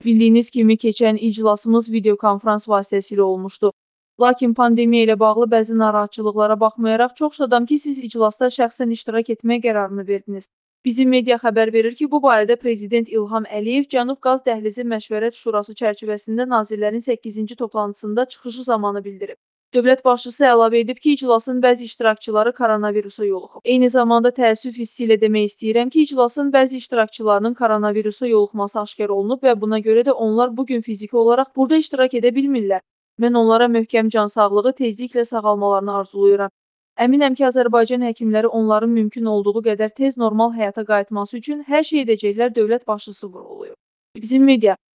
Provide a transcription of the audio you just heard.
Bildiyiniz kimi keçən iclasımız videokonferans vasitəsilə olmuşdu. Lakin pandemiya ilə bağlı bəzi narahatçılıqlara baxmayaraq çox şadam ki, siz iclasda şəxsən iştirak etmək qərarını verdiniz. Bizim media xəbər verir ki, bu barədə Prezident İlham Əliyev Cənub Qaz Dəhlizi Məşvərət Şurası çərçivəsində nazirlərin 8-ci toplantısında çıxışı zamanı bildirib. Dövlət başçısı əlavə edib ki, iclasın bəzi iştirakçıları koronavirusa yoluxub. Eyni zamanda təəssüf hissi ilə demək istəyirəm ki, iclasın bəzi iştirakçılarının koronavirusa yoluxması aşkar olunub və buna görə də onlar bugün fiziki olaraq burada iştirak edə bilmirlər. Mən onlara möhkəm can sağlığı, tezliklə sağalmalarını arzulayıram. Əminəm ki, Azərbaycan həkimləri onların mümkün olduğu qədər tez normal həyata qayıtması üçün hər şey edəcəklər, dövlət başçısı vurğulayıb. Bizim media